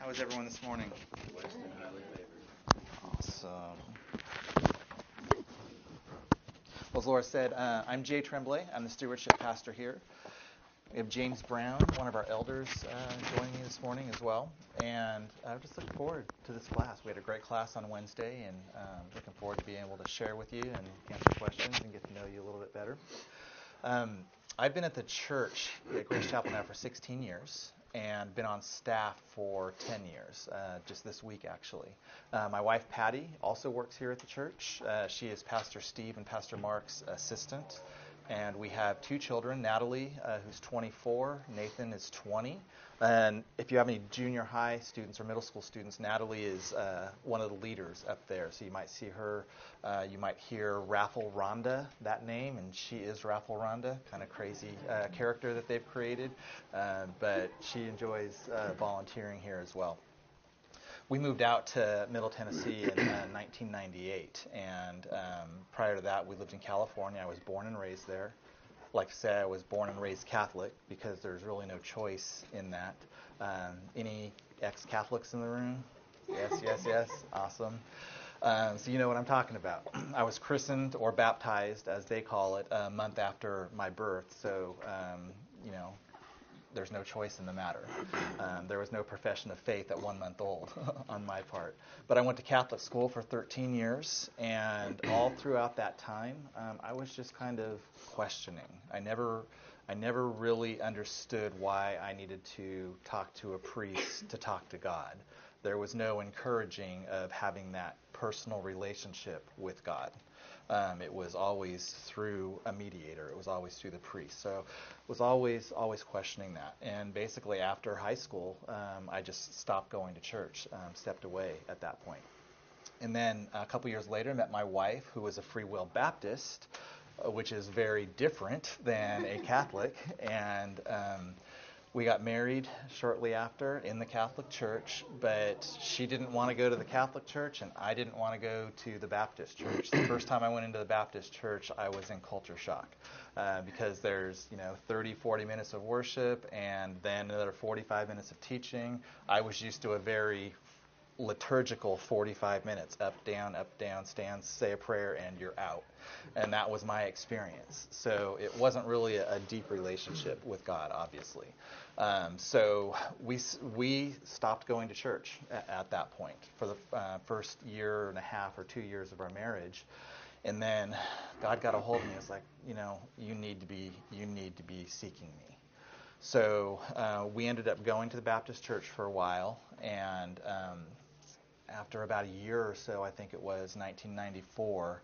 How is everyone this morning? Awesome. Well, as Laura said, I'm Jay Tremblay. I'm the stewardship pastor here. We have James Brown, one of our elders, joining me this morning as well. And I'm just looking forward to this class. We had a great class on Wednesday, and looking forward to being able to share with you and answer questions and get to know you a little bit better. I've been at the church at Grace Chapel now for 16 years and been on staff for 10 years, just this week actually. My wife Patty also works here at the church. She is Pastor Steve and Pastor Mark's assistant. And we have two children, Natalie, who's 24, Nathan is 20. And if you have any junior high students or middle school students, Natalie is one of the leaders up there. So you might see her, you might hear Raffle Rhonda, that name, and she is Raffle Rhonda, kind of crazy character that they've created. But she enjoys volunteering here as well. We moved out to Middle Tennessee in 1998, and prior to that, we lived in California. I was born and raised there. Like I said, I was born and raised Catholic because there's really no choice in that. Any ex-Catholics in the room? Yes. Awesome. So you know what I'm talking about. I was christened or baptized, as they call it, a month after my birth. So, there's no choice in the matter. There was no profession of faith at 1 month old on my part. But I went to Catholic school for 13 years, and all throughout that time, I was just kind of questioning. I never really understood why I needed to talk to a priest to talk to God. There was no encouraging of having that personal relationship with God. It was always through a mediator. It was always through the priest. So I was always questioning that. And basically after high school, I just stopped going to church, stepped away at that point. And then a couple years later, I met my wife, who was a Free Will Baptist, which is very different than a Catholic. And we got married shortly after in the Catholic Church, but she didn't want to go to the Catholic Church, and I didn't want to go to the Baptist Church. The first time I went into the Baptist Church, I was in culture shock because there's 30, 40 minutes of worship and then another 45 minutes of teaching. I was used to a very liturgical 45 minutes, up, down, stand, say a prayer, and you're out. And that was my experience. So it wasn't really a deep relationship with God, obviously. So we stopped going to church at that point for the first year and a half or 2 years of our marriage. And then God got a hold of me. It's like, you need to be seeking me. So we ended up going to the Baptist church for a while, and after about a year or so, I think it was 1994,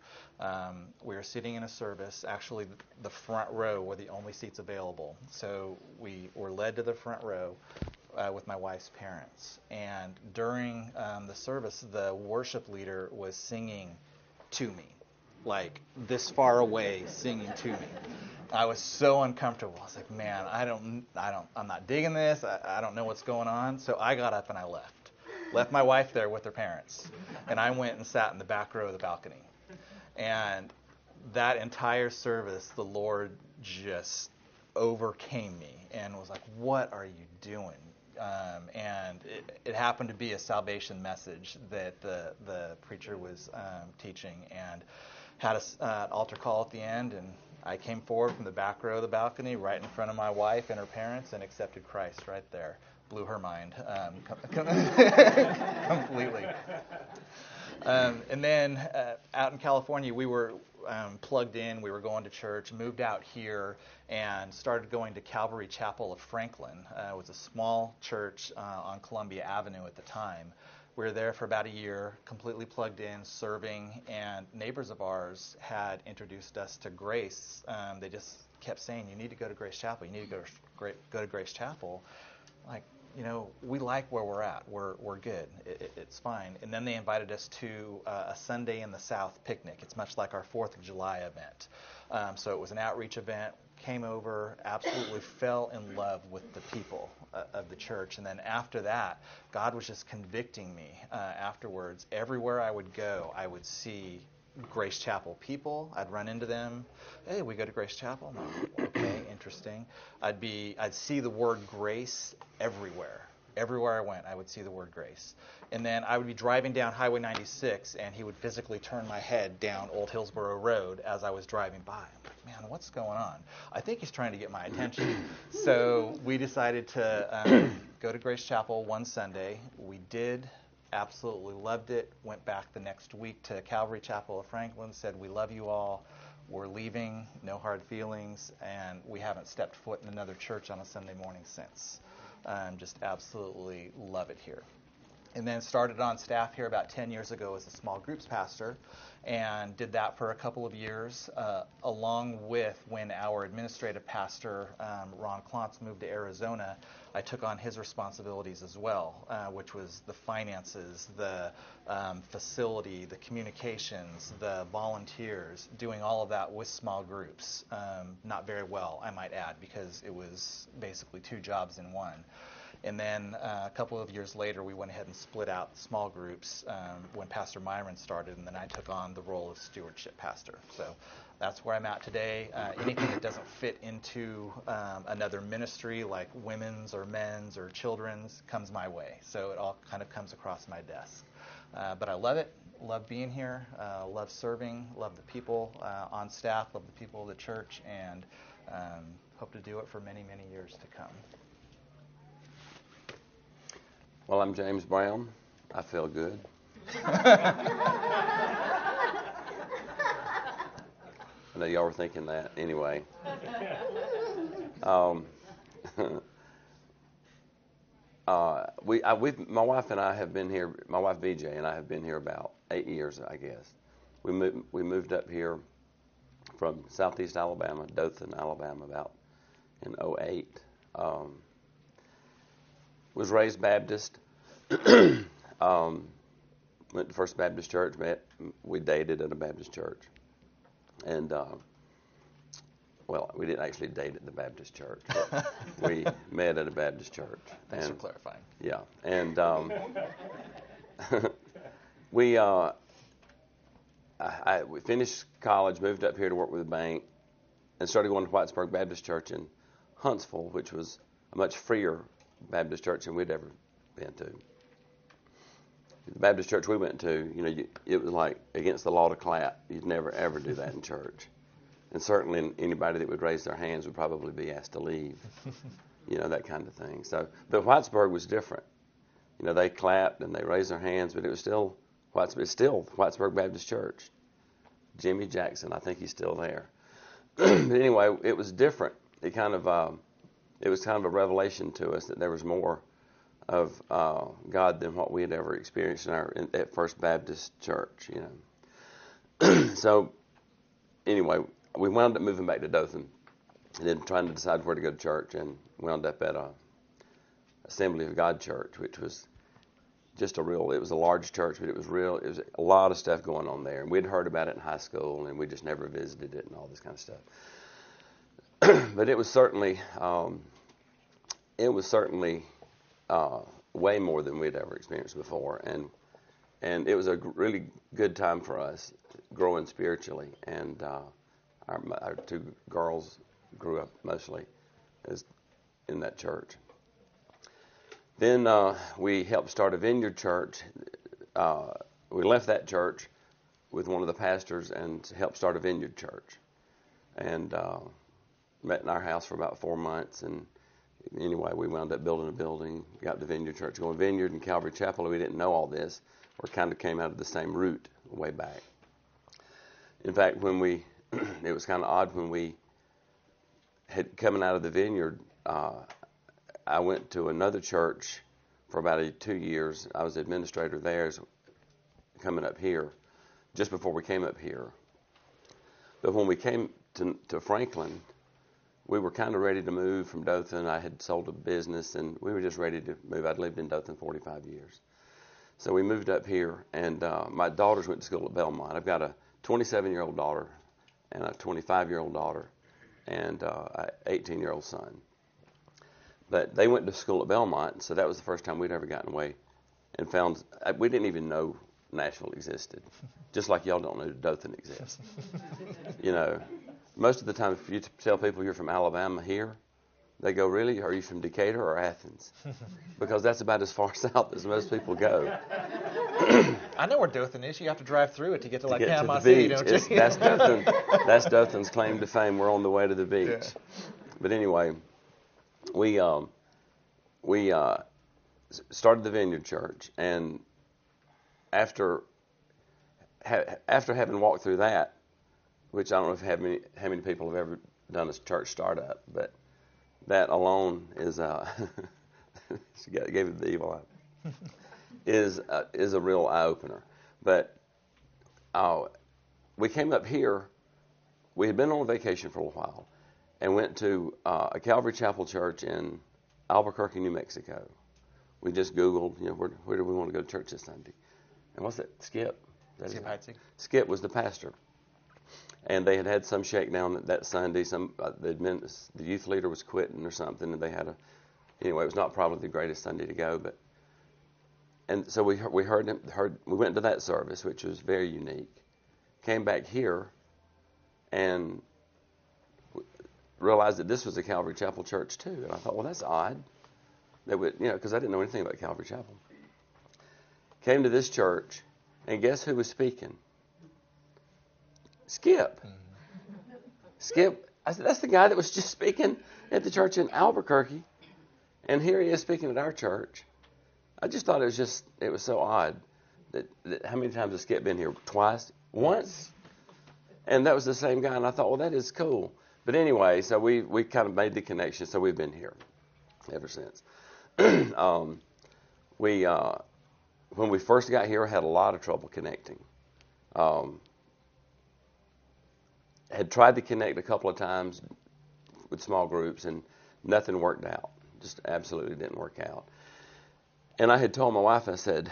we were sitting in a service. Actually, the front row were the only seats available. So we were led to the front row with my wife's parents. And during the service, the worship leader was singing to me, like this far away, singing to me. I was so uncomfortable. I was like, man, I'm not digging this. I don't know what's going on. So I got up and I left. Left my wife there with her parents, and I went and sat in the back row of the balcony. And that entire service, the Lord just overcame me and was like, what are you doing? And it happened to be a salvation message that the preacher was teaching, and had an altar call at the end, and I came forward from the back row of the balcony right in front of my wife and her parents and accepted Christ right there. Blew her mind completely. And then out in California, we were plugged in. We were going to church, moved out here, and started going to Calvary Chapel of Franklin. It was a small church on Columbia Avenue at the time. We were there for about a year, completely plugged in, serving, and neighbors of ours had introduced us to Grace. They just kept saying, you need to go to Grace Chapel. You need to go to Grace Chapel. Like, we like where we're at. We're good. It's fine. And then they invited us to a Sunday in the South picnic. It's much like our 4th of July event. So it was an outreach event. Came over, absolutely fell in love with the people of the church. And then after that, God was just convicting me afterwards. Everywhere I would go, I would see Grace Chapel people. I'd run into them. Hey, we go to Grace Chapel? I'm like, okay, interesting. I'd see the word grace everywhere. Everywhere I went, I would see the word grace. And then I would be driving down Highway 96, and he would physically turn my head down Old Hillsborough Road as I was driving by. I'm like, man, what's going on? I think he's trying to get my attention. So we decided to go to Grace Chapel one Sunday. We did. Absolutely loved it. Went back the next week to Calvary Chapel of Franklin, said, we love you all. We're leaving, no hard feelings, and we haven't stepped foot in another church on a Sunday morning since. Just absolutely love it here. And then started on staff here about 10 years ago as a small groups pastor, and did that for a couple of years, along with when our administrative pastor, Ron Klontz, moved to Arizona. I took on his responsibilities as well, which was the finances, the facility, the communications, the volunteers, doing all of that with small groups. Not very well, I might add, because it was basically two jobs in one. And then a couple of years later, we went ahead and split out small groups when Pastor Myron started, and then I took on the role of stewardship pastor. So that's where I'm at today. Anything that doesn't fit into another ministry, like women's or men's or children's, comes my way. So it all kind of comes across my desk. But I love it. Love being here. Love serving. Love the people on staff. Love the people of the church. And hope to do it for many, many years to come. Well, I'm James Brown. I feel good. I know y'all were thinking that. Anyway. My wife and I have been here, my wife VJ and I have been here about 8 years, I guess. We moved up here from southeast Alabama, Dothan, Alabama, about in 2008. Was raised Baptist. Went to First Baptist Church. We dated at a Baptist church, and well, we didn't actually date at the Baptist church. But we met at a Baptist church. Thanks for clarifying. Yeah, and we finished college, moved up here to work with a bank, and started going to Whitesburg Baptist Church in Huntsville, which was a much freer Baptist church than we'd ever been to. The Baptist church we went to, it was like against the law to clap. You'd never, ever do that in church. And certainly anybody that would raise their hands would probably be asked to leave, that kind of thing. So, but Whitesburg was different. They clapped and they raised their hands, but it was still Whitesburg Baptist Church. Jimmy Jackson, I think he's still there. But anyway, it was different. It was kind of a revelation to us that there was more of God than what we had ever experienced at First Baptist Church, So anyway, we wound up moving back to Dothan and then trying to decide where to go to church, and wound up at Assembly of God Church, which was just it was a large church, but it was a lot of stuff going on there. And we'd heard about it in high school, and we just never visited it and all this kind of stuff. But it was certainly way more than we'd ever experienced before, and it was a really good time for us growing spiritually. And our two girls grew up mostly in that church. Then we helped start a Vineyard Church. We left that church with one of the pastors and helped start a Vineyard Church, and met in our house for about 4 months. And anyway, we wound up building a building, got the Vineyard Church going. Vineyard and Calvary Chapel, we didn't know all this, or kind of came out of the same root way back. In fact, it was kind of odd when we had coming out of the Vineyard, I went to another church for about 2 years. I was administrator there, coming up here, just before we came up here. But when we came to Franklin, we were kind of ready to move from Dothan. I had sold a business, and we were just ready to move. I'd lived in Dothan 45 years. So we moved up here, and my daughters went to school at Belmont. I've got a 27-year-old daughter and a 25-year-old daughter and an 18-year-old son. But they went to school at Belmont, so that was the first time we'd ever gotten away and found we didn't even know Nashville existed, just like y'all don't know Dothan exists. Most of the time, if you tell people you're from Alabama here, They go, really? Are you from Decatur or Athens? Because that's about as far south as most people go. I know where Dothan is. You have to drive through it to get to like Panama the City, beach. don't you? That's Dothan. That's Dothan's claim to fame. We're on the way to the beach. Yeah. But anyway, we started the Vineyard Church, and after having walked through that, which I don't know if how many people have ever done a church startup, but that alone is she gave it the evil eye. is a real eye opener. But we came up here. We had been on vacation for a while, and went to a Calvary Chapel church in Albuquerque, New Mexico. We just Googled, where do we want to go to church this Sunday? And what's that? Skip. Skip Heitzig. Skip was the pastor. And they had some shakedown that Sunday. The youth leader was quitting or something, and they had anyway, it was not probably the greatest Sunday to go, and so we heard we went to that service, which was very unique. Came back here and realized that this was a Calvary Chapel church too. And I thought, well, that's odd. That would, because I didn't know anything about Calvary Chapel. Came to this church, and guess who was speaking? Skip. Skip. I said, that's the guy that was just speaking at the church in Albuquerque, and here he is speaking at our church. I just thought it was so odd that how many times has Skip been here? Twice? Once? And that was the same guy, and I thought, well, that is cool. But anyway, so we kind of made the connection, so we've been here ever since. When we first got here, I had a lot of trouble connecting. Had tried to connect a couple of times with small groups, and nothing worked out. Just absolutely didn't work out. And I had told my wife, I said,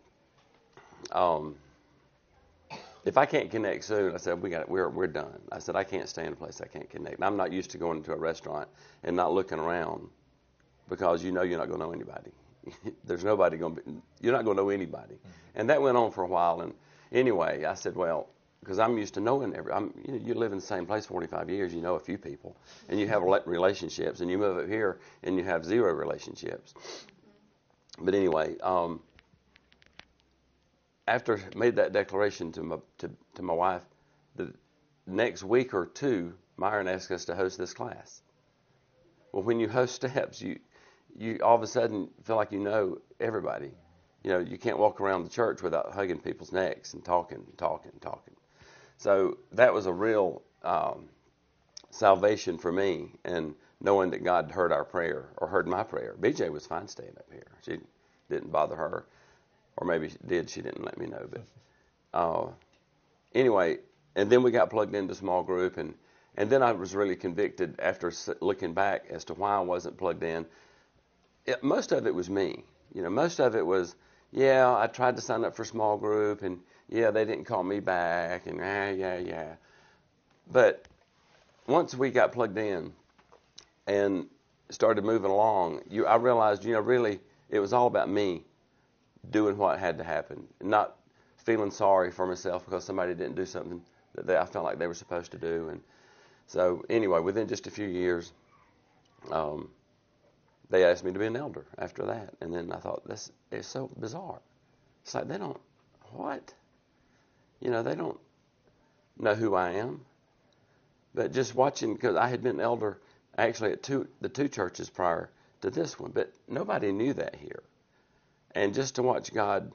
if I can't connect soon, I said, we're done. I said, I can't stay in a place I can't connect. And I'm not used to going into a restaurant and not looking around, because you're not going to know anybody. There's nobody you're not going to know anybody. And that went on for a while. And anyway, I said, well, because I'm used to knowing you live in the same place 45 years, you know a few people, and you have relationships, and you move up here and you have zero relationships. But anyway, after I made that declaration to my wife, the next week or two, Myron asked us to host this class. Well, when you host steps, you all of a sudden feel like you know everybody. You can't walk around the church without hugging people's necks and talking. So that was a real salvation for me, and knowing that God heard our prayer, or heard my prayer. BJ was fine staying up here. She didn't bother her, or maybe she did. She didn't let me know. But anyway, and then we got plugged into small group, and then I was really convicted after looking back as to why I wasn't plugged in. Most of it was me. Most of it was, I tried to sign up for small group, and they didn't call me back, and yeah. But once we got plugged in and started moving along, I realized, really, it was all about me doing what had to happen, not feeling sorry for myself because somebody didn't do something that I felt like they were supposed to do. And so anyway, within just a few years, they asked me to be an elder after that. And then I thought, it's so bizarre. It's like, they don't know who I am. But just watching, because I had been an elder actually at the two churches prior to this one, but nobody knew that here. And just to watch God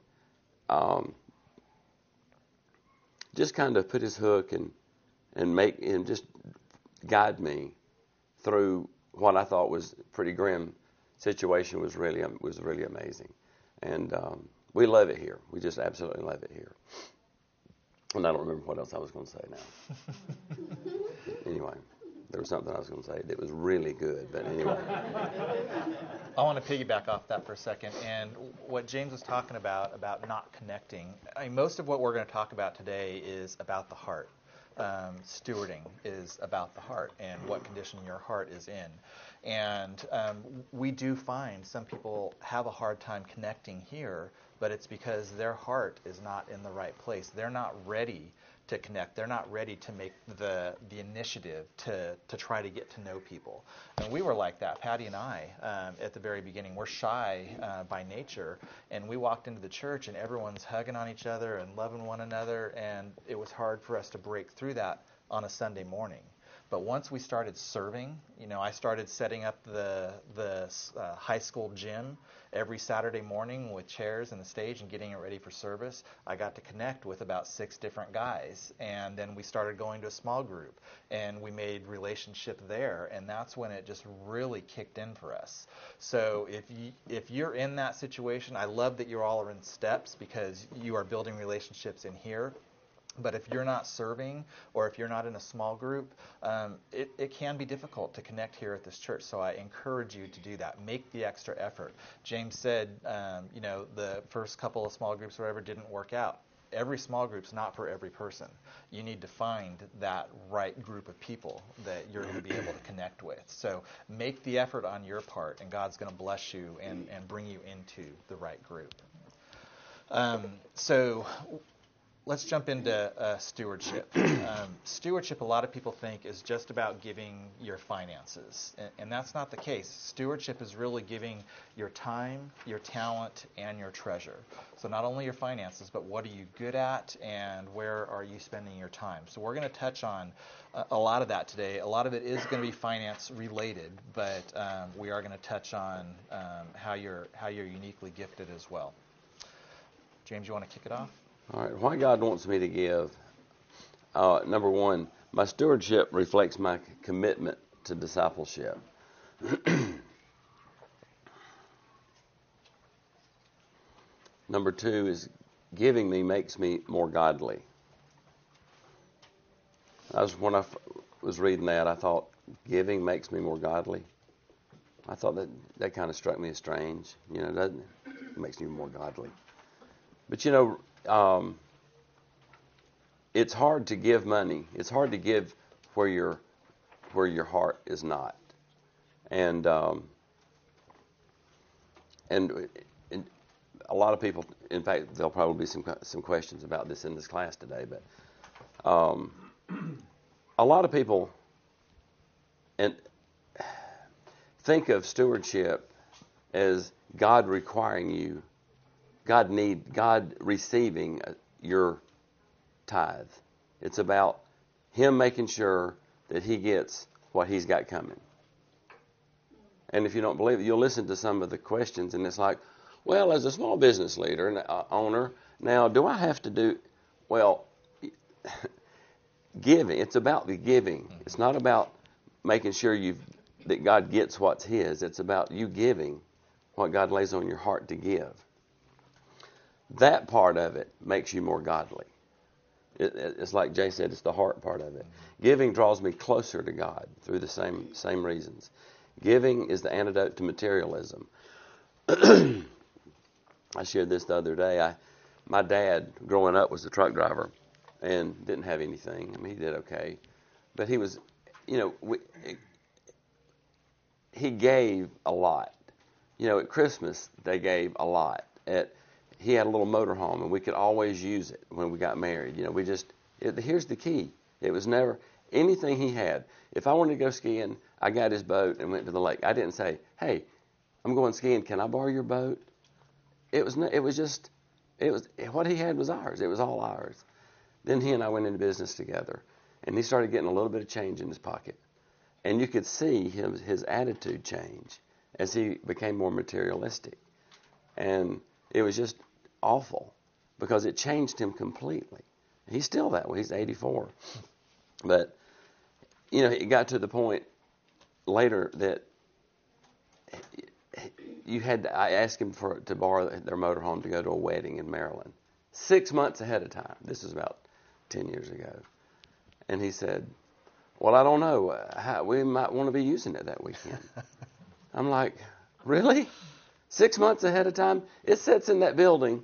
just kind of put his hook and make him just guide me through what I thought was a pretty grim situation was really amazing. And we love it here. We just absolutely love it here. And I don't remember what else I was going to say now. Anyway, there was something I was going to say that was really good, but anyway. I want to piggyback off that for a second. And what James was talking about not connecting, most of what we're going to talk about today is about the heart. Stewarding is about the heart and what condition your heart is in. And we do find some people have a hard time connecting here, but it's because their heart is not in the right place. They're not ready to connect. They're not ready to make the initiative to try to get to know people. And we were like that, Patty and I, at the very beginning. We're shy by nature, and we walked into the church and everyone's hugging on each other and loving one another, and it was hard for us to break through that on a Sunday morning. But once we started serving, I started setting up the high school gym every Saturday morning with chairs and the stage and getting it ready for service. I got to connect with about 6 different guys, and then we started going to a small group, and we made relationship there, and that's when it just really kicked in for us. So if you're in that situation, I love that you all are in steps because you are building relationships in here. But if you're not serving or if you're not in a small group, it can be difficult to connect here at this church. So I encourage you to do that. Make the extra effort. James said, the first couple of small groups or whatever didn't work out. Every small group's not for every person. You need to find that right group of people that you're going to be able to connect with. So make the effort on your part, and God's going to bless you and bring you into the right group. Let's jump into stewardship. Stewardship, a lot of people think, is just about giving your finances, and that's not the case. Stewardship is really giving your time, your talent, and your treasure. So not only your finances, but what are you good at, and where are you spending your time? So we're going to touch on a lot of that today. A lot of it is going to be finance related, but we are going to touch on how you're uniquely gifted as well. James, you want to kick it off? All right. Why God wants me to give. Number one, my stewardship reflects my commitment to discipleship. Number two is giving me makes me more godly. When I was reading that, I thought, giving makes me more godly. I thought that kind of struck me as strange. Doesn't it? It makes me more godly. But it's hard to give money. It's hard to give where your heart is not, and a lot of people. In fact, there'll probably be some questions about this in this class today. But a lot of people think of stewardship as God requiring you. God receiving your tithe. It's about Him making sure that He gets what He's got coming. And if you don't believe it, you'll listen to some of the questions, and it's like, well, as a small business leader and owner, now do I have to do? Well, giving. It's about the giving. It's not about making sure that God gets what's His. It's about you giving what God lays on your heart to give. That part of it makes you more godly. It's like Jay said, it's the heart part of it. Giving draws me closer to God through the same reasons. Giving is the antidote to materialism. I shared this the other day. My dad, growing up, was a truck driver and didn't have anything. I mean, he did okay. But he was, he gave a lot. At Christmas, they gave a lot. He had a little motorhome, and we could always use it when we got married. Here's the key. It was never anything he had. If I wanted to go skiing, I got his boat and went to the lake. I didn't say, hey, I'm going skiing. Can I borrow your boat? It was what he had was ours. It was all ours. Then he and I went into business together, and he started getting a little bit of change in his pocket. And you could see his attitude change as he became more materialistic. And it was just awful because it changed him completely. He's still that way. He's 84. But, it got to the point later that I asked him to borrow their motorhome to go to a wedding in Maryland 6 months ahead of time. This was about 10 years ago. And he said, well, I don't know. We might want to be using it that weekend. I'm like, really? 6 months ahead of time? It sits in that building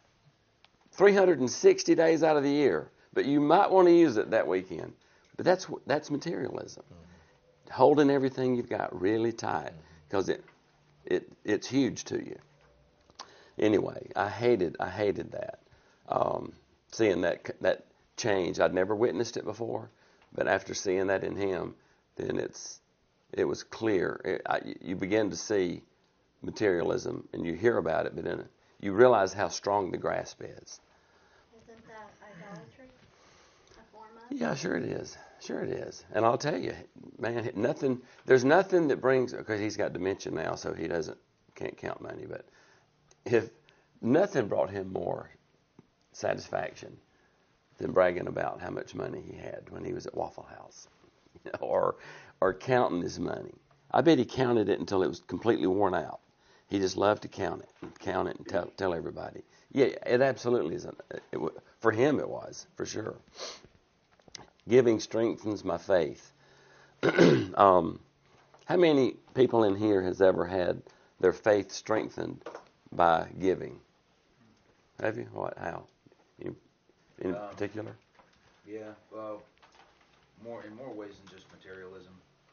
360 days out of the year. But you might want to use it that weekend. But that's materialism. Mm-hmm. Holding everything you've got really tight because it's huge to you. Anyway, I hated that. Seeing that change. I'd never witnessed it before, but after seeing that in him, then it was clear. You begin to see materialism, and you hear about it, but then you realize how strong the grasp is. Isn't that idolatry? A form of? Yeah, sure it is. Sure it is. And I'll tell you, man, there's nothing that brings, because he's got dementia now, so he can't count money, but if nothing brought him more satisfaction than bragging about how much money he had when he was at Waffle House, or counting his money. I bet he counted it until it was completely worn out. He just loved to count it and tell everybody. Yeah, it absolutely is. For him, it was, for sure. Giving strengthens my faith. How many people in here has ever had their faith strengthened by giving? Have you? What? How? In particular? Yeah, well, in more ways than just materialism.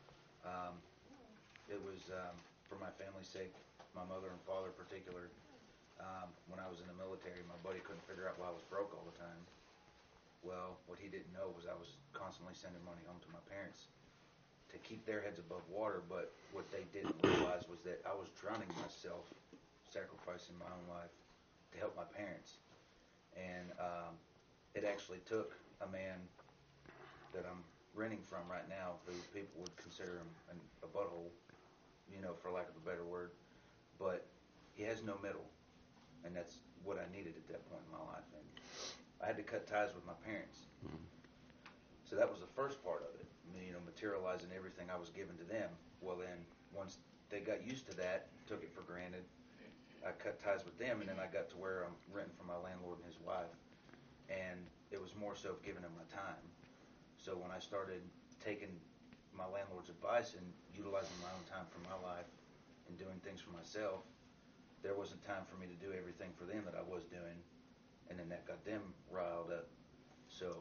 It was for my family's sake, my mother and father in particular. When I was in the military, my buddy couldn't figure out why I was broke all the time. Well, what he didn't know was I was constantly sending money home to my parents to keep their heads above water, but what they didn't realize was that I was drowning myself, sacrificing my own life to help my parents. And it actually took a man that I'm renting from right now, who people would consider him a butthole, for lack of a better word, but he has no middle, and that's what I needed at that point in my life. And I had to cut ties with my parents. Mm-hmm. So that was the first part of it, materializing everything I was giving to them. Well, then, once they got used to that, took it for granted, I cut ties with them, and then I got to where I'm renting from my landlord and his wife, and it was more so giving them my time. So when I started taking my landlord's advice and utilizing my own time for my life and doing things for myself, there wasn't time for me to do everything for them that I was doing, and then that got them riled up. So,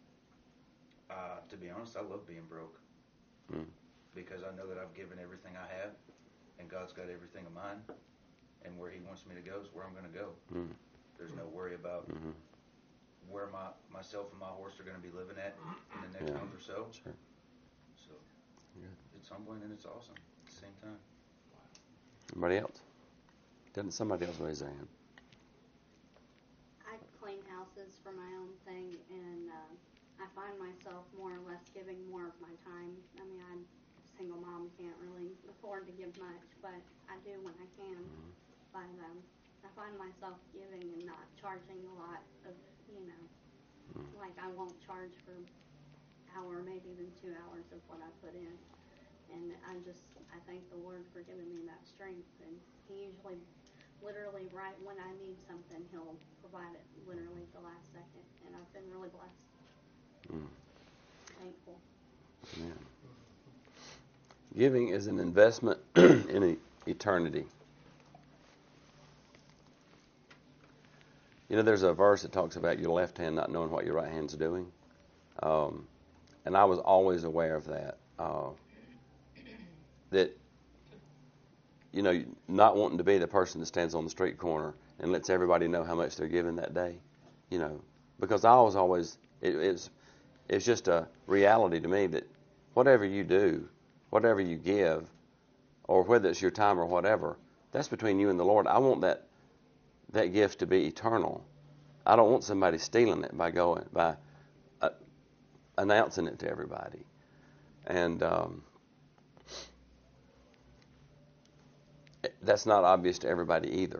to be honest, I love being broke because I know that I've given everything I have, and God's got everything of mine, and where He wants me to go is where I'm going to go. There's no worry about where myself and my horse are going to be living at in the next month or so. Sure. So it's humbling and it's awesome at the same time. Anybody else? Didn't somebody else raise their hand? I clean houses for my own thing, and I find myself more or less giving more of my time. I mean, I'm a single mom, can't really afford to give much, but I do when I can. But I find myself giving and not charging a lot of, like I won't charge for an hour, maybe even 2 hours of what I put in. And I thank the Lord for giving me that strength. And He usually, literally right when I need something, He'll provide it literally at the last second. And I've been really blessed. Thankful. Yeah. Giving is an investment in eternity. There's a verse that talks about your left hand not knowing what your right hand's doing. And I was always aware of that. That, not wanting to be the person that stands on the street corner and lets everybody know how much they're giving that day. Because I was always, it's just a reality to me that whatever you do, whatever you give, or whether it's your time or whatever, that's between you and the Lord. I want that gift to be eternal. I don't want somebody stealing it by announcing it to everybody. And that's not obvious to everybody either.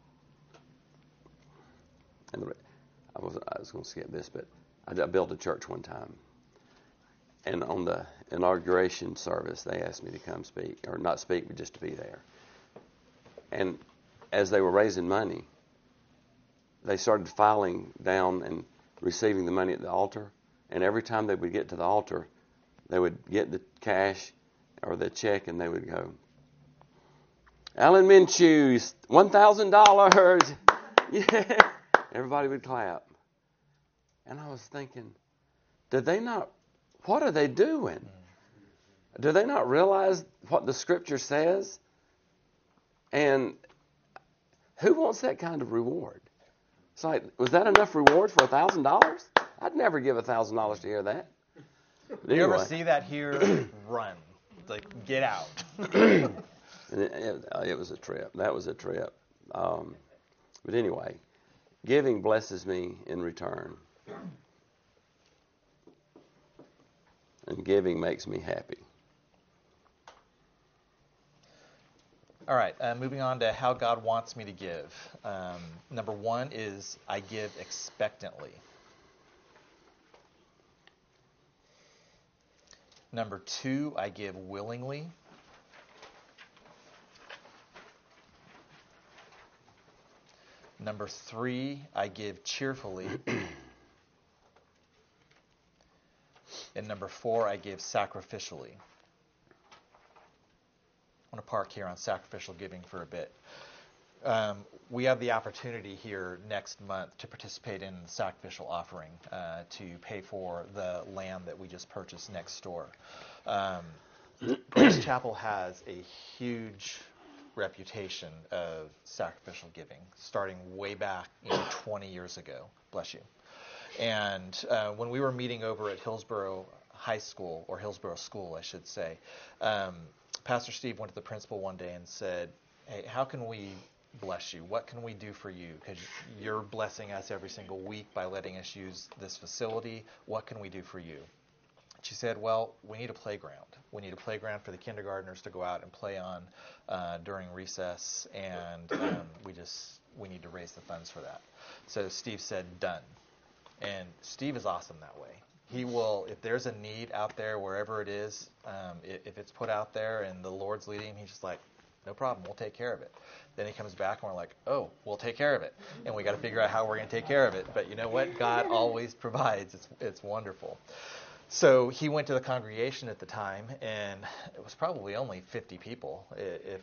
And I was going to skip this, but I built a church one time. And on the inauguration service, they asked me to come speak, or not speak, but just to be there. And as they were raising money, they started filing down and receiving the money at the altar. And every time they would get to the altar, they would get the cash or the check, and they would go, Alan Minshew, $1,000. Yeah. Everybody would clap. And I was thinking, what are they doing? Do they not realize what the Scripture says? And who wants that kind of reward? It's like, was that enough reward for $1,000? I'd never give $1,000 to hear that. But You ever anyway, see that here? Run. Like, get out. and it was a trip. That was a trip. But anyway, giving blesses me in return. And giving makes me happy. All right, moving on to how God wants me to give. Number one is I give expectantly. Number two, I give willingly. Number three, I give cheerfully. And number four, I give sacrificially. I want to park here on sacrificial giving for a bit. We have the opportunity here next month to participate in the sacrificial offering to pay for the land that we just purchased next door. Grace Chapel has a huge reputation of sacrificial giving, starting way back 20 years ago. Bless you. And when we were meeting over at Hillsborough High School, or Hillsborough School, I should say, Pastor Steve went to the principal one day and said, "Hey, how can we bless you? What can we do for you? Because you're blessing us every single week by letting us use this facility. What can we do for you?" She said, "Well, we need a playground. We need a playground for the kindergartners to go out and play on during recess, and we need to raise the funds for that." So Steve said, "Done." And Steve is awesome that way. He will, if there's a need out there, wherever it is, if it's put out there and the Lord's leading him, he's just like, "No problem, we'll take care of it." Then he comes back and we're like, "Oh, we'll take care of it." And we got to figure out how we're going to take care of it. But you know what? God always provides. It's wonderful. So he went to the congregation at the time, and it was probably only 50 people, if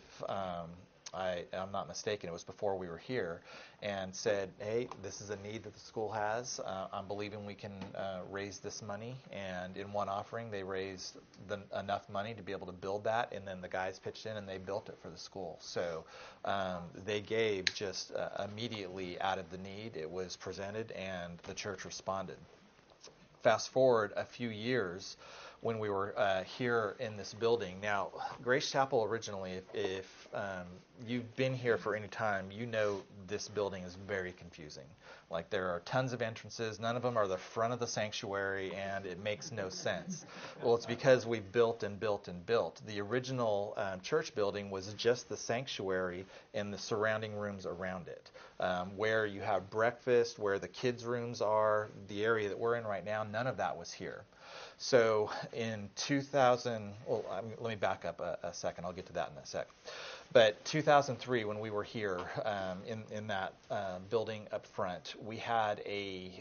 I'm not mistaken. It was before we were here, and said, "Hey, this is a need that the school has. I'm believing we can raise this money." And in one offering, they raised enough money to be able to build that, and then the guys pitched in and they built it for the school. So they gave just immediately out of the need. It was presented, and the church responded. Fast forward a few years when we were here in this building. Now, Grace Chapel originally, if you've been here for any time, you know this building is very confusing. Like, there are tons of entrances. None of them are the front of the sanctuary, and it makes no sense. Well, it's because we built and built and built. The original church building was just the sanctuary and the surrounding rooms around it, where you have breakfast, where the kids' rooms are, the area that we're in right now. None of that was here. So in 2000, let me back up a second. I'll get to that in a sec. But 2003, when we were here in that building up front, we had a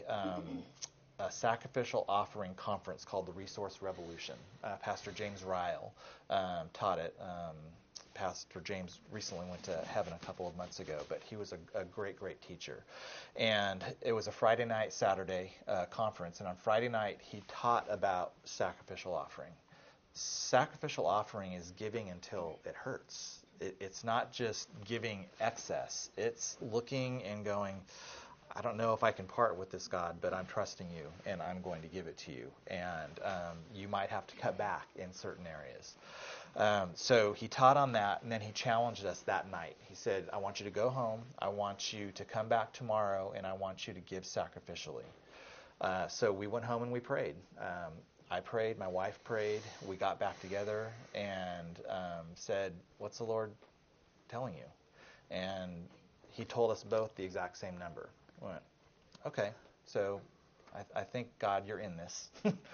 sacrificial offering conference called the Resource Revolution. Pastor James Ryle taught it. Pastor James recently went to heaven a couple of months ago, but he was a great, great teacher. And it was a Friday night, Saturday conference, and on Friday night he taught about sacrificial offering. Sacrificial offering is giving until it hurts. It's not just giving excess. It's looking and going, "I don't know if I can part with this, God, but I'm trusting you, and I'm going to give it to you. And you might have to cut back in certain areas." So he taught on that, and then he challenged us that night. He said, "I want you to go home. I want you to come back tomorrow, and I want you to give sacrificially." So we went home and we prayed. I prayed, my wife prayed, we got back together and said, "What's the Lord telling you?" And he told us both the exact same number. We went, "Okay, so I think, God, you're in this."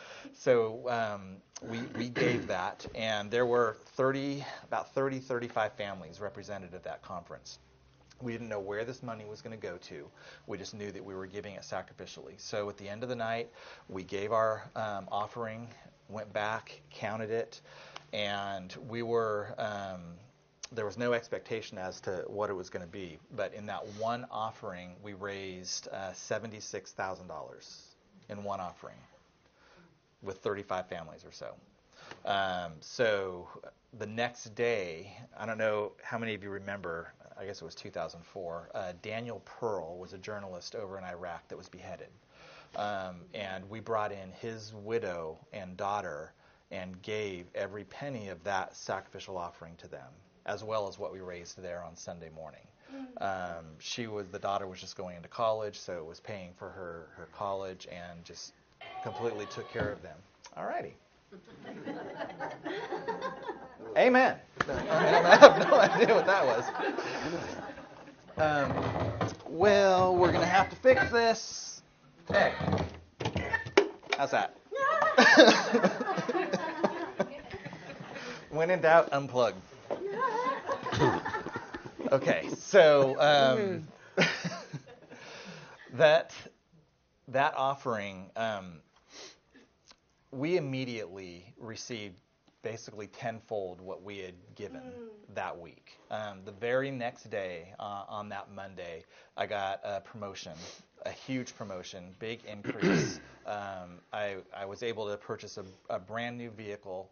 So we gave that, and there were about 35 families represented at that conference. We didn't know where this money was going to go to. We just knew that we were giving it sacrificially. So at the end of the night, we gave our offering, went back, counted it, and we were there was no expectation as to what it was going to be. But in that one offering, we raised $76,000 in one offering with 35 families or so. So the next day, I don't know how many of you remember, I guess it was 2004, Daniel Pearl was a journalist over in Iraq that was beheaded. And we brought in his widow and daughter and gave every penny of that sacrificial offering to them, as well as what we raised there on Sunday morning. The daughter was just going into college, so it was paying for her college and just completely took care of them. All righty. Amen. I have no idea what that was. Well, we're going to have to fix this. Hey, how's that? When in doubt, unplug. Okay, so that offering, we immediately received basically tenfold what we had given that week. The very next day, on that Monday, I got a promotion, a huge promotion, big increase. I was able to purchase a brand new vehicle.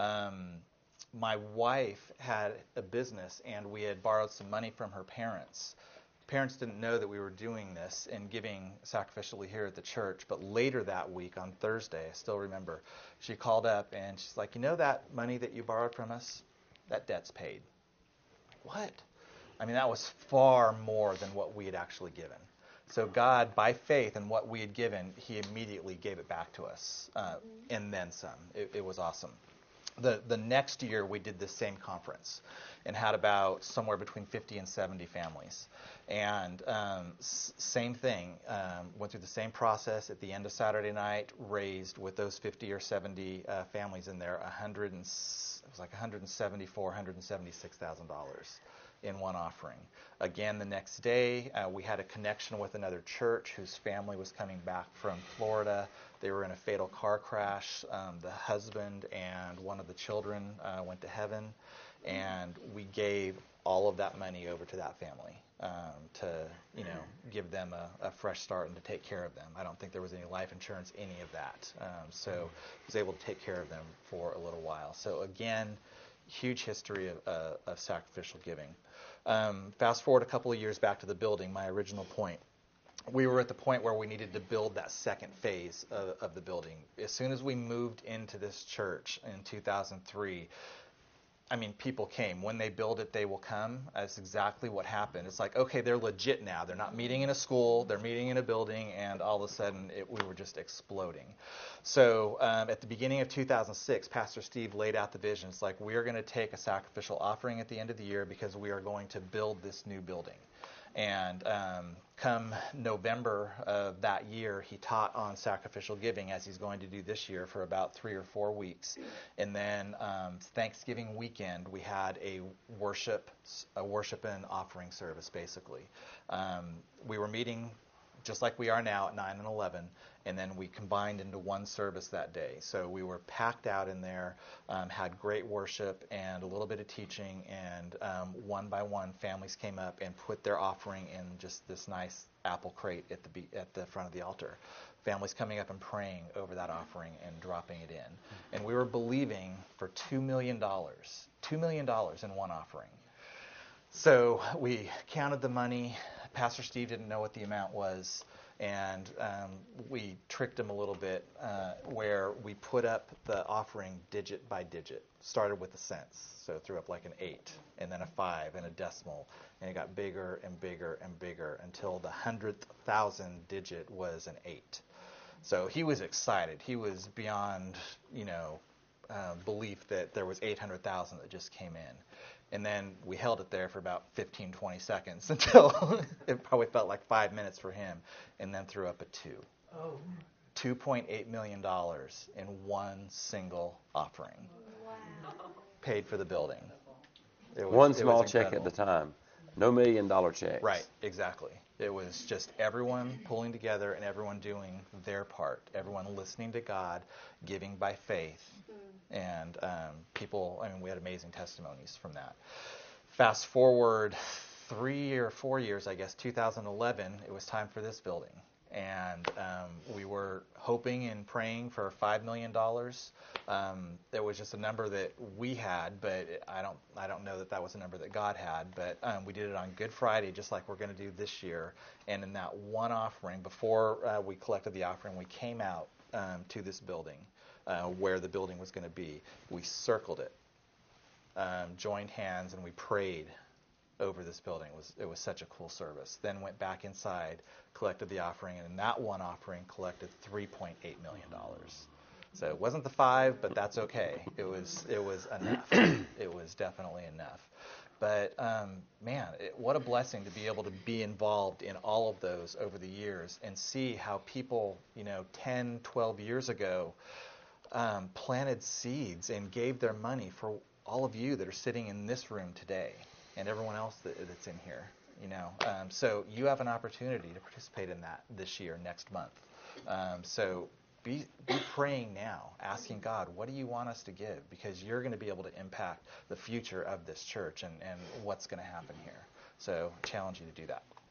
My wife had a business, and we had borrowed some money from her parents. Parents didn't know that we were doing this and giving sacrificially here at the church, but later that week on Thursday, I still remember, she called up and she's like, you know that money that you borrowed from us? That debt's paid. What? I mean, that was far more than what we had actually given. So God, by faith in what we had given, he immediately gave it back to us, and then some. It was awesome. The next year, we did this same conference and had about somewhere between 50 and 70 families. And same thing, went through the same process at the end of Saturday night, raised with those 50 or 70 families in there, it was like $174,000, $176,000 in one offering. Again, the next day, we had a connection with another church whose family was coming back from Florida. They were in a fatal car crash. The husband and one of the children went to heaven, and we gave all of that money over to that family to, give them a fresh start and to take care of them. I don't think there was any life insurance, any of that. So I was able to take care of them for a little while. So again, huge history of sacrificial giving. Fast forward a couple of years back to the building, my original point. We were at the point where we needed to build that second phase of the building. As soon as we moved into this church in 2003, people came. When they build it, they will come. That's exactly what happened. It's like, okay, they're legit now. They're not meeting in a school. They're meeting in a building, and all of a sudden, we were just exploding. So at the beginning of 2006, Pastor Steve laid out the vision. It's like, we are going to take a sacrificial offering at the end of the year because we are going to build this new building. And come November of that year, he taught on sacrificial giving, as he's going to do this year for about 3 or 4 weeks. And then Thanksgiving weekend, we had a worship and offering service, basically. We were meeting just like we are now at 9 and 11, and then we combined into one service that day. So we were packed out in there, had great worship and a little bit of teaching, and one by one, families came up and put their offering in just this nice apple crate at the front of the altar. Families coming up and praying over that offering and dropping it in. And we were believing for $2 million in one offering. So we counted the money. Pastor Steve didn't know what the amount was, and we tricked him a little bit where we put up the offering digit by digit. Started with the cents, so threw up like an 8, and then a 5, and a decimal, and it got bigger and bigger and bigger until the 100,000 digit was an 8. So he was excited. He was beyond, belief that there was 800,000 that just came in. And then we held it there for about 15, 20 seconds until it probably felt like 5 minutes for him, and then threw up a 2. Oh. $2.8 million in one single offering. Wow. Paid for the building. One small check at the time. No $1 million checks. Right, exactly. It was just everyone pulling together and everyone doing their part. Everyone listening to God, giving by faith. And people, we had amazing testimonies from that. Fast forward 3 or 4 years, I guess, 2011, it was time for this building. And we were hoping and praying for $5 million. There was just a number that we had, but I don't know that was a number that God had. But we did it on Good Friday, just like we're going to do this year. And in that one offering, before we collected the offering, we came out to this building where the building was going to be. We circled it, joined hands, and we prayed over this building. It was such a cool service. Then went back inside, collected the offering, and in that one offering collected $3.8 million. So it wasn't the 5, but that's okay. It was enough. It was definitely enough. But man, what a blessing to be able to be involved in all of those over the years and see how people, 10, 12 years ago planted seeds and gave their money for all of you that are sitting in this room today. And everyone else that's in here, so you have an opportunity to participate in that this year, next month. So be praying now, asking God, what do you want us to give? Because you're going to be able to impact the future of this church and what's going to happen here. So I challenge you to do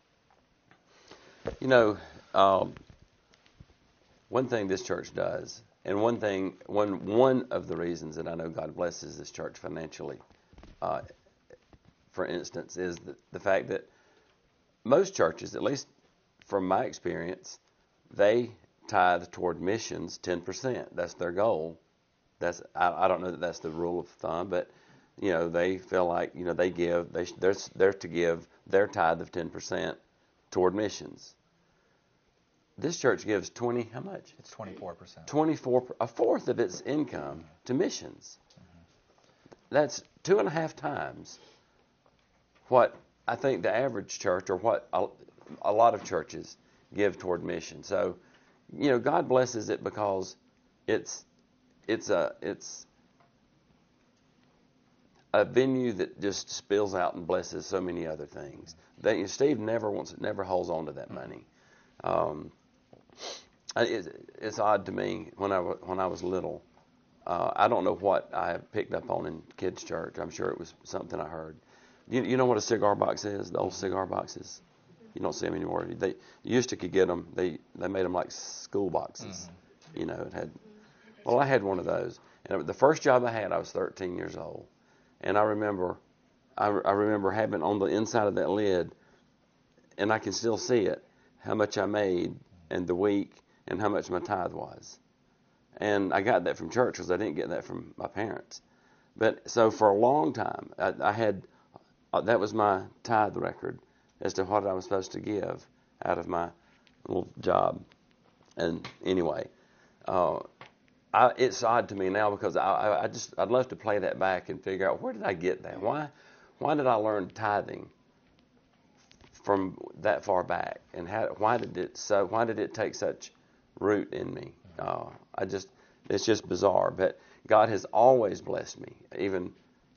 that. One thing this church does, and one of the reasons that I know God blesses this church financially, for instance, is the fact that most churches, at least from my experience, they tithe toward missions 10%. That's their goal. I don't know that that's the rule of thumb, but they feel like they give. They're to give their tithe of 10% toward missions. This church gives 20. How much? It's 24%. 24, a fourth of its income to missions. That's 2.5 times what I think the average church, or what a lot of churches give toward mission. So, God blesses it because it's a venue that just spills out and blesses so many other things. Steve never holds on to that money. It's odd to me when I was little. I don't know what I picked up on in kids' church. I'm sure it was something I heard. You know what a cigar box is? The old cigar boxes. You don't see them anymore. They used to could get them. They made them like school boxes. It had. Well, I had one of those, and the first job I had, I was 13 years old, and I remember having on the inside of that lid, and I can still see it, how much I made and the week and how much my tithe was, and I got that from church because I didn't get that from my parents. But so for a long time, I had. That was my tithe record as to what I was supposed to give out of my little job. And anyway, it's odd to me now because I'd love to play that back and figure out, where did I get that? Why did I learn tithing from that far back? And why did it take such root in me? It's just bizarre. But God has always blessed me, even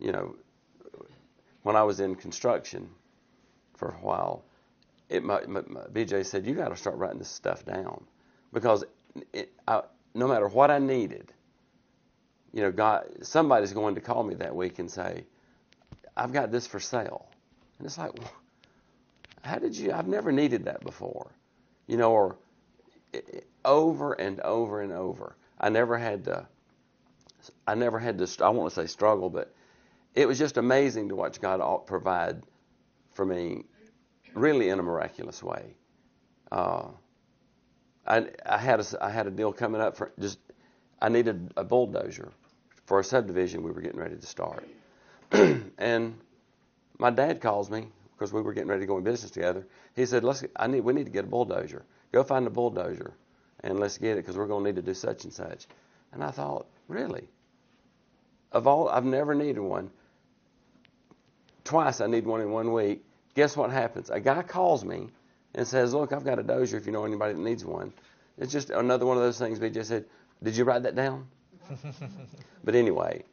when I was in construction for a while, BJ said, you got to start writing this stuff down, because no matter what I needed, God, somebody's going to call me that week and say, I've got this for sale. And it's like, how did you? I've never needed that before, or over and over and over. I never had to. I won't say struggle, but it was just amazing to watch God provide for me, really in a miraculous way. I had a deal coming up for I needed a bulldozer for a subdivision we were getting ready to start, and my dad calls me because we were getting ready to go in business together. He said, we need to get a bulldozer. Go find a bulldozer and let's get it because we're going to need to do such and such. And I thought, really? I've never needed one. Twice I need one in 1 week. Guess what happens? A guy calls me and says, look, I've got a dozer if you know anybody that needs one. It's just another one of those things. BJ said, did you write that down? But anyway,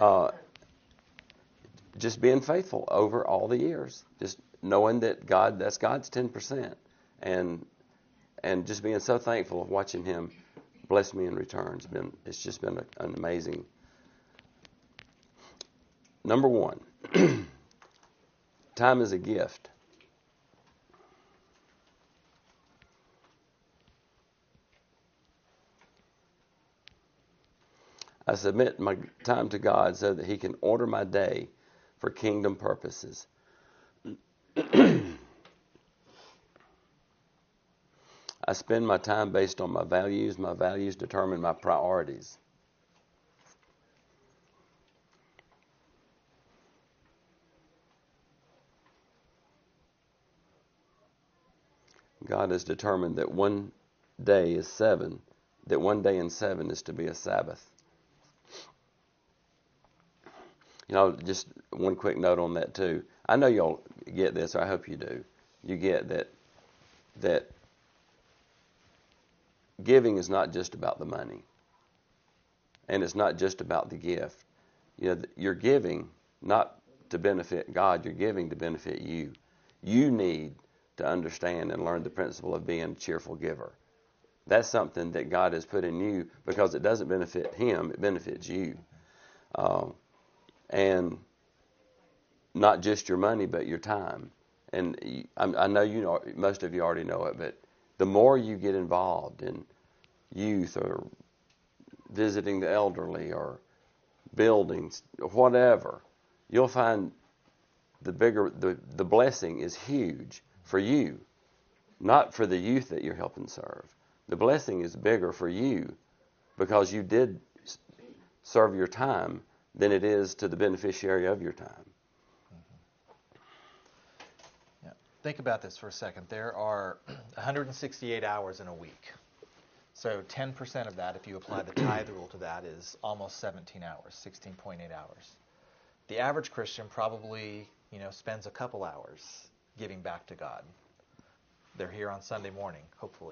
just being faithful over all the years, just knowing that that's God's 10%, and just being so thankful of watching Him bless me in return. It's just been an amazing. Number one, time is a gift. I submit my time to God so that He can order my day for kingdom purposes. I spend my time based on my values. My values determine my priorities. God has determined that one day in 7 is to be a Sabbath. Just one quick note on that too. I know y'all get this, or I hope you do. You get that giving is not just about the money, and it's not just about the gift. You're giving not to benefit God. You're giving to benefit you. You need to understand and learn the principle of being a cheerful giver. That's something that God has put in you because it doesn't benefit Him, it benefits you. And not just your money, but your time. And I know most of you already know it, but the more you get involved in youth or visiting the elderly or buildings, whatever, you'll find the blessing is huge for you, not for the youth that you're helping serve. The blessing is bigger for you because you did serve your time than it is to the beneficiary of your time. Yeah. Think about this for a second. There are 168 hours in a week. So 10% of that, if you apply the tithe rule to that, is almost 17 hours, 16.8 hours. The average Christian probably, spends a couple hours giving back to God. They're here on Sunday morning, hopefully.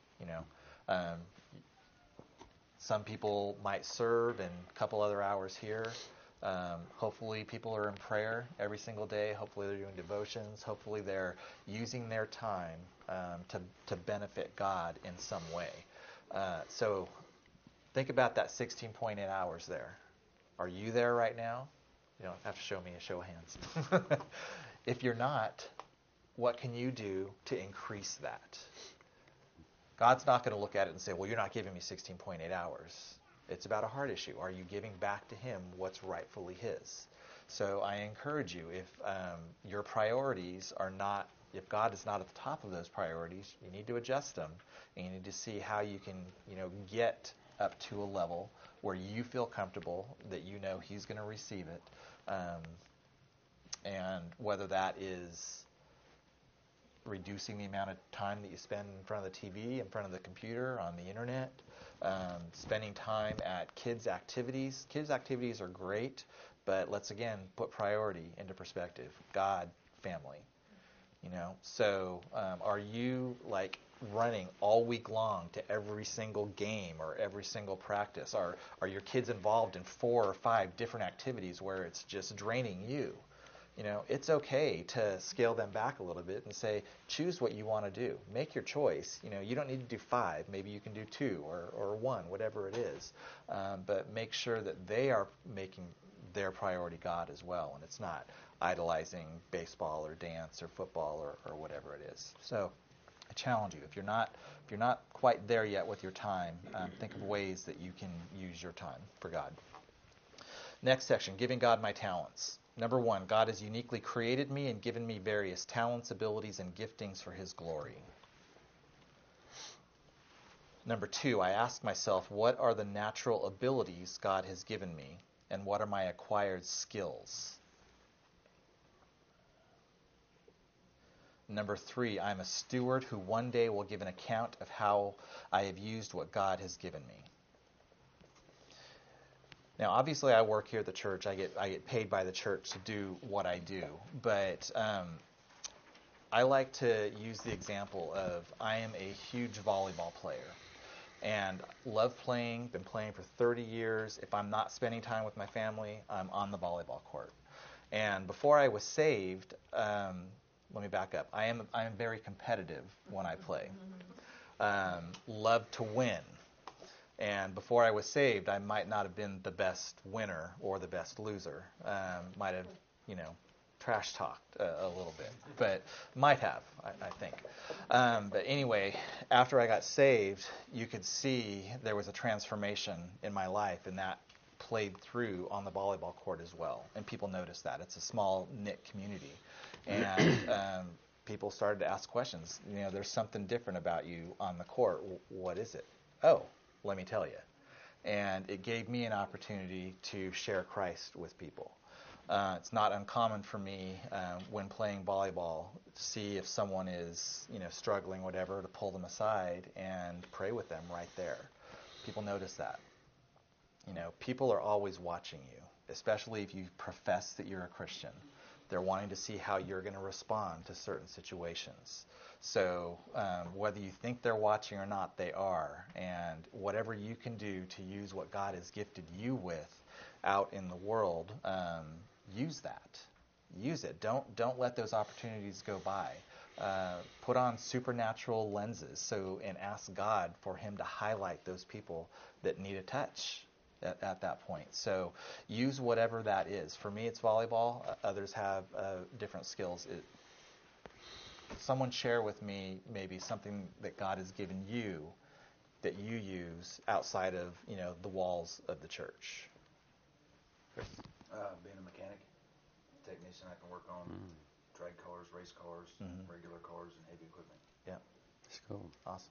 Some people might serve and a couple other hours here. Hopefully people are in prayer every single day. Hopefully they're doing devotions. Hopefully they're using their time to benefit God in some way. So think about that 16.8 hours there. Are you there right now? You don't have to show me a show of hands. If you're not, what can you do to increase that? God's not going to look at it and say, well, you're not giving me 16.8 hours. It's about a heart issue. Are you giving back to Him what's rightfully His? So I encourage you, if your priorities are not, if God is not at the top of those priorities, you need to adjust them, and you need to see how you can, get up to a level where you feel comfortable that He's going to receive it, and whether that is reducing the amount of time that you spend in front of the TV, in front of the computer, on the internet, spending time at kids' activities. Kids' activities are great, but let's again put priority into perspective. God, family. So are you running all week long to every single game or every single practice? Are your kids involved in 4 or 5 different activities where it's just draining you? It's okay to scale them back a little bit and say, choose what you want to do. Make your choice. You don't need to do 5. Maybe you can do 2 or 1, whatever it is. But make sure that they are making their priority God as well, and it's not idolizing baseball or dance or football or whatever it is. So I challenge you, if you're not quite there yet with your time, think of ways that you can use your time for God. Next section, giving God my talents. Number 1, God has uniquely created me and given me various talents, abilities, and giftings for His glory. Number 2, I ask myself, what are the natural abilities God has given me, and what are my acquired skills? Number 3, I'm a steward who one day will give an account of how I have used what God has given me. Now, obviously, I work here at the church. I get paid by the church to do what I do. But I like to use the example of I am a huge volleyball player and love playing. Been playing for 30 years. If I'm not spending time with my family, I'm on the volleyball court. And before I was saved, let me back up. I am very competitive when I play. Love to win. And before I was saved, I might not have been the best winner or the best loser. Might have, trash talked a little bit, but might have, I think. But anyway, after I got saved, you could see there was a transformation in my life, and that played through on the volleyball court as well, and people noticed that. It's a small knit community, and people started to ask questions. There's something different about you on the court. What is it? Oh, let me tell you. And it gave me an opportunity to share Christ with people. It's not uncommon for me when playing volleyball to see if someone is, struggling, whatever, to pull them aside and pray with them right there. People notice that. People are always watching you, especially if you profess that you're a Christian. They're wanting to see how you're going to respond to certain situations. So whether you think they're watching or not, they are. And whatever you can do to use what God has gifted you with out in the world, use that. Use it. Don't let those opportunities go by. Put on supernatural lenses and ask God for Him to highlight those people that need a touch at that point. So use whatever that is. For me, it's volleyball. Others have different skills. Someone share with me maybe something that God has given you that you use outside of the walls of the church. Chris? Being a mechanic, technician, I can work on drag cars, race cars, regular cars, and heavy equipment. Yeah. That's cool. Awesome.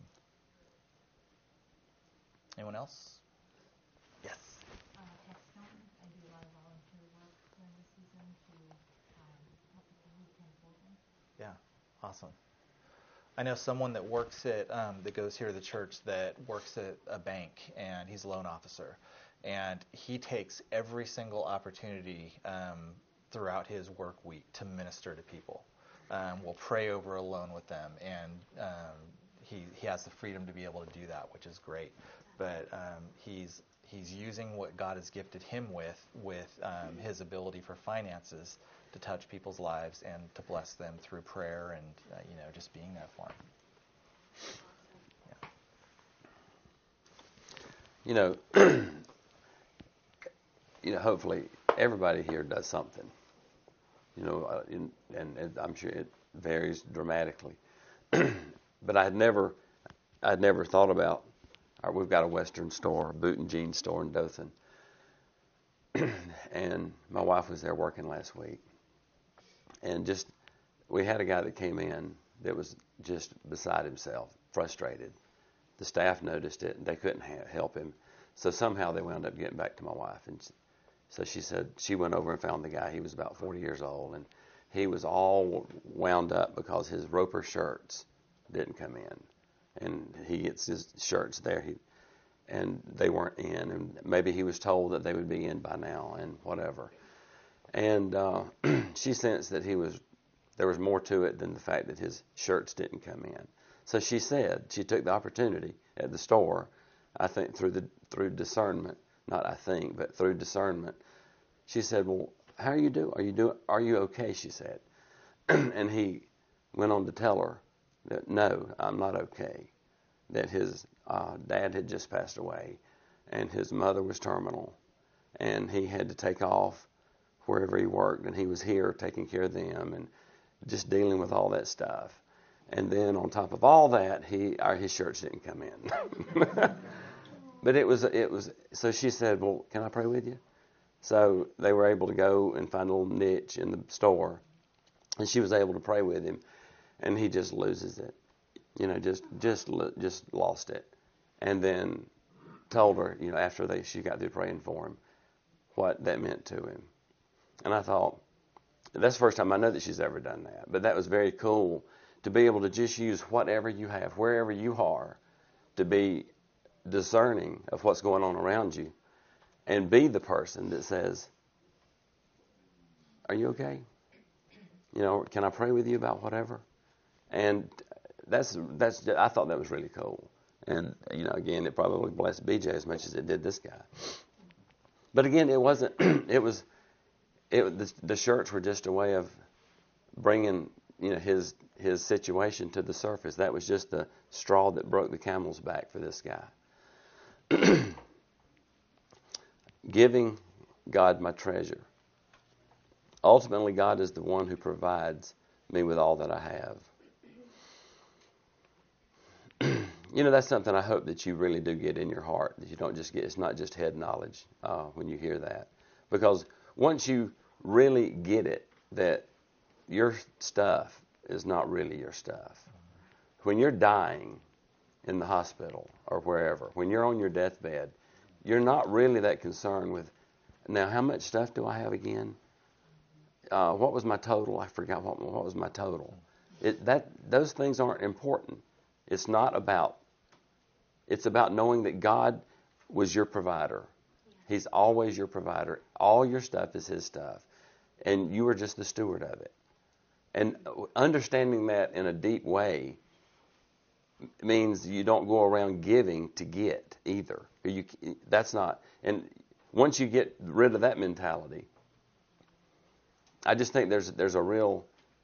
Anyone else? Yes. At Stoughton, I do a lot of volunteer work during the season to help people who can't afford them. Yeah. Awesome. I know someone that works at that goes here to the church that works at a bank, and he's a loan officer, and he takes every single opportunity throughout his work week to minister to people. We'll pray over a loan with them, and he has the freedom to be able to do that, which is great. But he's using what God has gifted him with his ability for finances to touch people's lives and to bless them through prayer and just being there for them. Hopefully everybody here does something. And I'm sure it varies dramatically. But I'd never thought about. We've got a Western store, a boot and jeans store in Dothan, and my wife was there working last week, and we had a guy that came in that was just beside himself, frustrated. The staff noticed it, and they couldn't help him, so somehow they wound up getting back to my wife, and so she said she went over and found the guy. He was about 40 years old, and he was all wound up because his Roper shirts didn't come in. And he gets his shirts there, and they weren't in, and maybe he was told that they would be in by now, and whatever. And she sensed that there was more to it than the fact that his shirts didn't come in. So she took the opportunity at the store, I think through discernment, not I think, but through discernment. She said, "Well, how are you doing? Are you okay?" She said, and he went on to tell her that no, I'm not okay, that his dad had just passed away, and his mother was terminal, and he had to take off wherever he worked, and he was here taking care of them and just dealing with all that stuff. And then on top of all that, his shirts didn't come in. But it was. So she said, "Well, can I pray with you?" So they were able to go and find a little niche in the store, and she was able to pray with him. And he just loses it, just lost it, and then told her, after she got through praying for him, what that meant to him. And I thought, that's the first time I know that she's ever done that. But that was very cool to be able to just use whatever you have, wherever you are, to be discerning of what's going on around you, and be the person that says, "Are you okay? Can I pray with you about whatever?" And that's I thought that was really cool. And again, it probably blessed BJ as much as it did this guy. But again, it wasn't. The shirts were just a way of bringing his situation to the surface. That was just the straw that broke the camel's back for this guy. Giving God my treasure. Ultimately, God is the one who provides me with all that I have. That's something I hope that you really do get in your heart, that you don't just get, it's not just head knowledge when you hear that. Because once you really get it, that your stuff is not really your stuff. When you're dying in the hospital or wherever, when you're on your deathbed, you're not really that concerned with, now how much stuff do I have again? What was my total? I forgot what was my total. Those things aren't important. It's not about. It's about knowing that God was your provider. He's always your provider. All your stuff is His stuff, and you are just the steward of it. And understanding that in a deep way means you don't go around giving to get either. That's not. And once you get rid of that mentality, I just think there's a real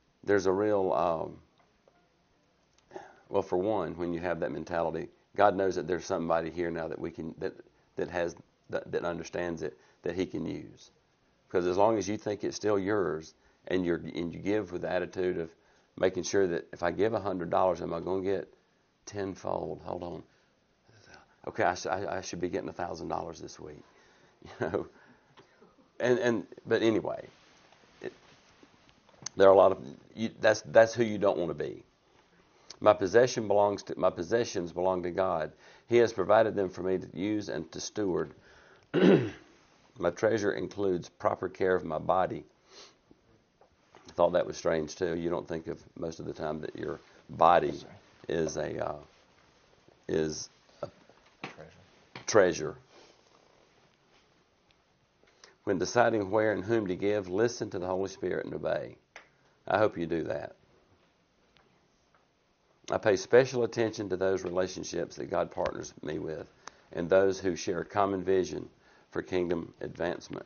well, for one, when you have that mentality, God knows that there's somebody here now that we can that understands it, that He can use. Because as long as you think it's still yours, and you give with the attitude of making sure that if I give $100, am I going to get tenfold? Hold on. Okay, I should be getting $1,000 this week. But anyway, there are a lot of that's who you don't want to be. My possessions belong to God. He has provided them for me to use and to steward. My treasure includes proper care of my body. I thought that was strange too. You don't think of most of the time that your body is a treasure. When deciding where and whom to give, listen to the Holy Spirit and obey. I hope you do that. I pay special attention to those relationships that God partners me with and those who share a common vision for kingdom advancement.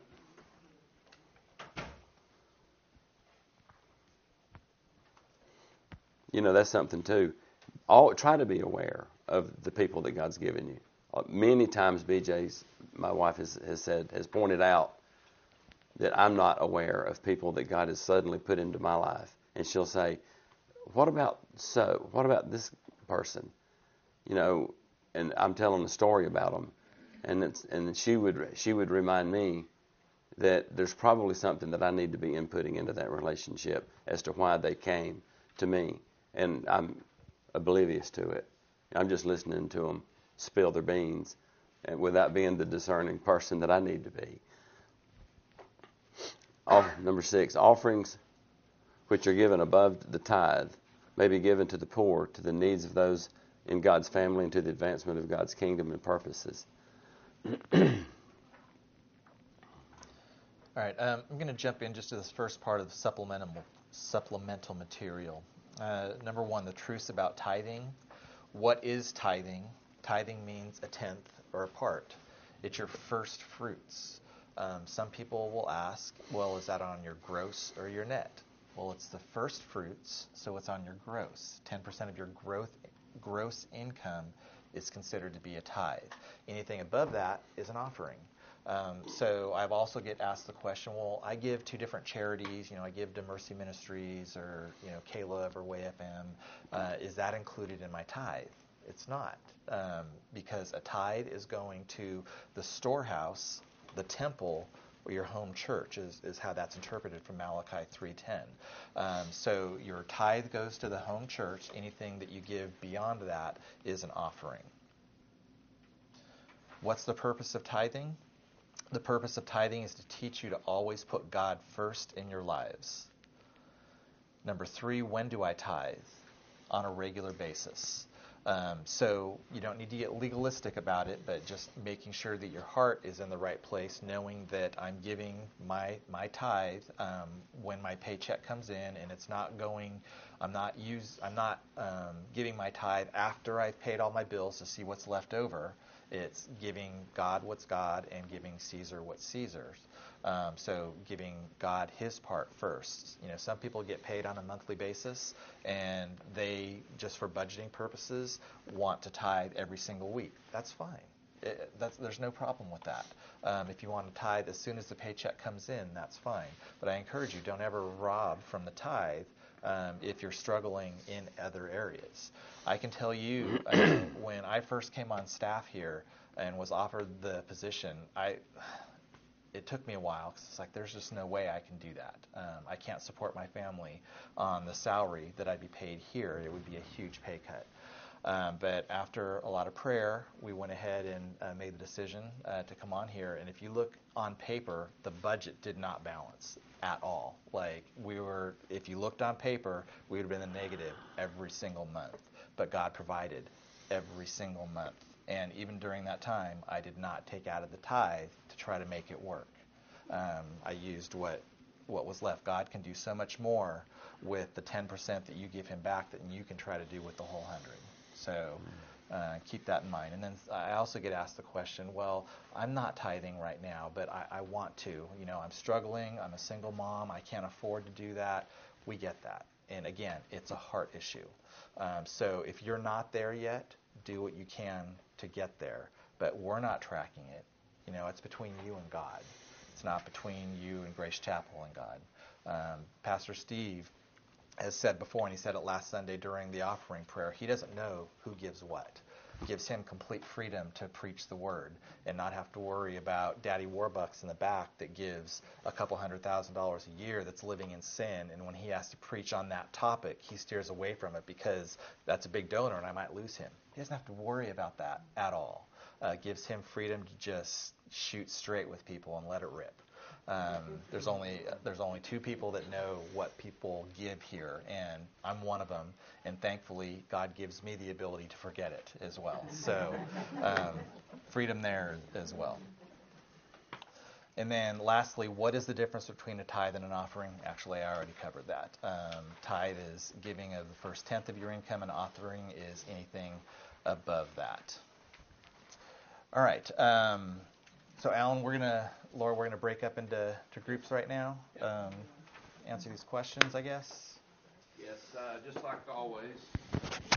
That's something too. Try to be aware of the people that God's given you. Many times, my wife has pointed out that I'm not aware of people that God has suddenly put into my life, and she'll say, "What about this person?" And I'm telling a story about them, and she would remind me that there's probably something that I need to be inputting into that relationship as to why they came to me, and I'm oblivious to it. I'm just listening to them spill their beans, and without being the discerning person that I need to be. Number 6, offerings which are given above the tithe may be given to the poor, to the needs of those in God's family, and to the advancement of God's kingdom and purposes. All right, I'm going to jump in just to this first part of the supplemental material. Number 1, the truths about tithing. What is tithing? Tithing means a tenth or a part. It's your first fruits. Some people will ask, well, is that on your gross or your net? Well, it's the first fruits, so it's on your gross. 10% of your gross income is considered to be a tithe. Anything above that is an offering. So I've also get asked the question, well, I give to different charities. I give to Mercy Ministries or, Caleb or Way FM. Is that included in my tithe? It's not, because a tithe is going to the storehouse, the temple, or your home church is how that's interpreted from Malachi 3:10. So your tithe goes to the home church. Anything that you give beyond that is an offering. What's the purpose of tithing? The purpose of tithing is to teach you to always put God first in your lives. Number 3, when do I tithe? On a regular basis. So you don't need to get legalistic about it, but just making sure that your heart is in the right place, knowing that I'm giving my tithe when my paycheck comes in, and it's not going. I'm not giving my tithe after I've paid all my bills to see what's left over. It's giving God what's God and giving Caesar what's Caesar's. So giving God His part first. Some people get paid on a monthly basis, and they, just for budgeting purposes, want to tithe every single week. That's fine. There's no problem with that. If you want to tithe as soon as the paycheck comes in, that's fine. But I encourage you, don't ever rob from the tithe if you're struggling in other areas. I can tell you, when I first came on staff here and was offered the position, it took me a while because it's like there's just no way I can do that. I can't support my family on the salary that I'd be paid here. It would be a huge pay cut. But after a lot of prayer, we went ahead and made the decision to come on here. And if you look on paper, the budget did not balance at all. Like if you looked on paper, we would have been in the negative every single month. But God provided every single month. And even during that time, I did not take out of the tithe to try to make it work. I used what was left. God can do so much more with the 10% that you give him back than you can try to do with the whole 100. So keep that in mind. And then I also get asked the question, well, I'm not tithing right now, but I want to. I'm struggling. I'm a single mom. I can't afford to do that. We get that. And again, it's a heart issue. So if you're not there yet, do what you can to get there. But we're not tracking it. It's between you and God. It's not between you and Grace Chapel and God. Pastor Steve has said before, and he said it last Sunday during the offering prayer, he doesn't know who gives what. It gives him complete freedom to preach the word and not have to worry about Daddy Warbucks in the back that gives a couple $100,000 a year that's living in sin, and when he has to preach on that topic, he steers away from it because that's a big donor and I might lose him. He doesn't have to worry about that at all. Gives him freedom to just shoot straight with people and let it rip. There's only two people that know what people give here, and I'm one of them. And thankfully, God gives me the ability to forget it as well. So, freedom there as well. And then, lastly, what is the difference between a tithe and an offering? Actually, I already covered that. Tithe is giving of the first tenth of your income, and offering is anything above that. All right. So, Alan, Laura, we're gonna break up into groups right now. Answer these questions, I guess. Yes, just like always.